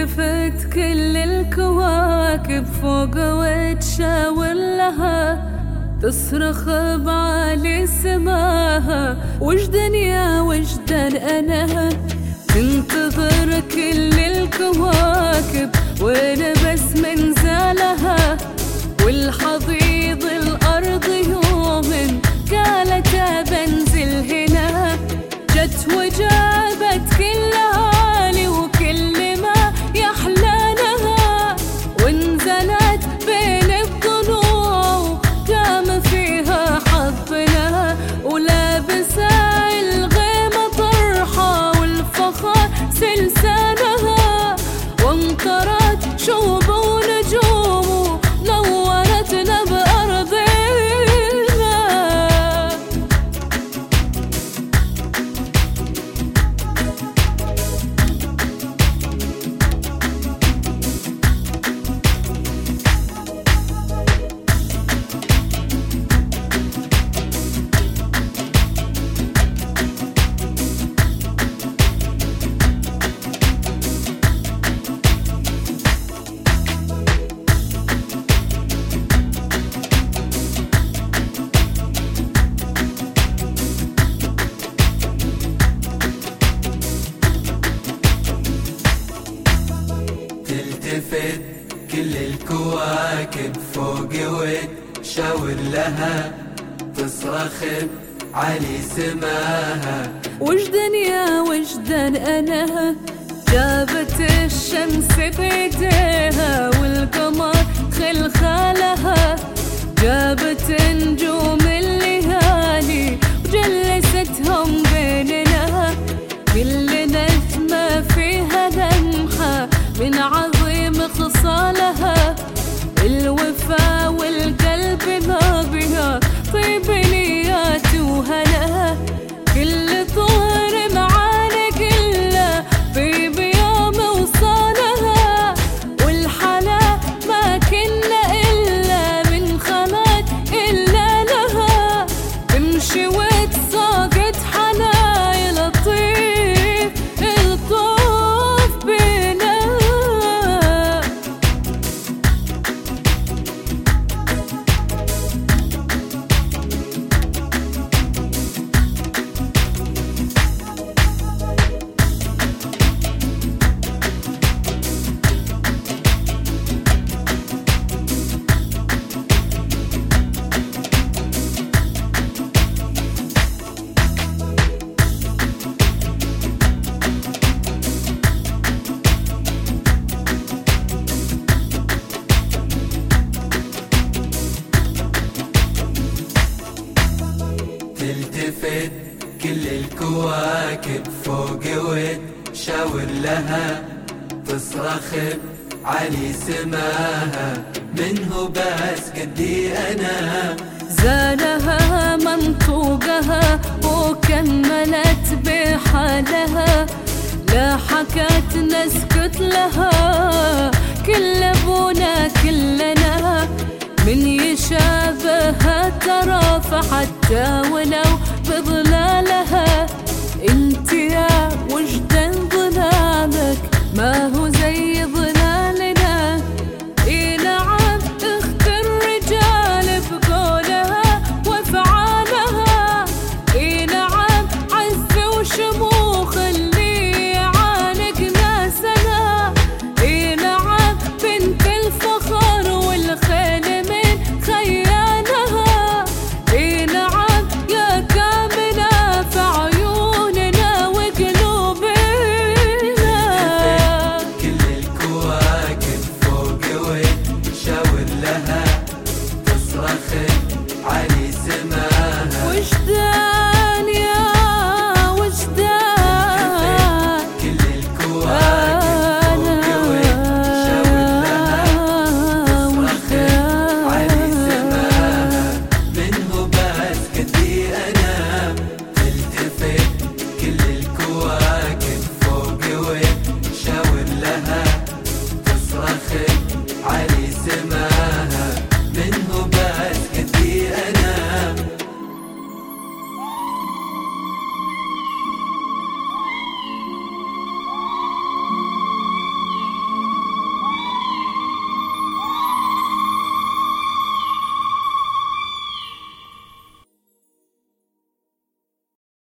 تلتفت كل الكواكب فوق وتشاور لها، تصرخ بعالي سماها وجدان يا وجدان أنا. تنتظر كل الكواكب وأنا بس من زالها، والحضيض الأرض يوم قالت بنزل هنا. جت وجابت كل عالي وكل ما يحلانها، ونزلت بين الضلوع قام فيها حظنا، ولابسة الغيمة طرحة والفخر سلسانها، وامطرت شوب ونجوم نورتنا بأرضنا. تلتفت كل الكواكب فوق وتشاور لها، تصرخ بعلي سماها وجدان يا وجدان أنا. جابت الشمس بيديها والقمر خلخالها، جابت نجوم الليالي وجلستهم بيننا. كل نجمة فيها لمحة من عظيم خصالها، الوفا والقلب ما بها طيب نيات وهنا. كل طهر معانا كله طيب يوم وصالها، والحلا ما كنا إلا من خلق إلا لها. تمشي وتساقط حنايا لطيف الطوف بينا. تلتفت كل الكواكب فوق وتشاور لها، تصرخ بعلي سماها. منه بس قدي أنا زانها منطوقها وكملت بحالها، لا حكت نسكت لها كل ابونا كلنا. من يشابهها ترى فحتى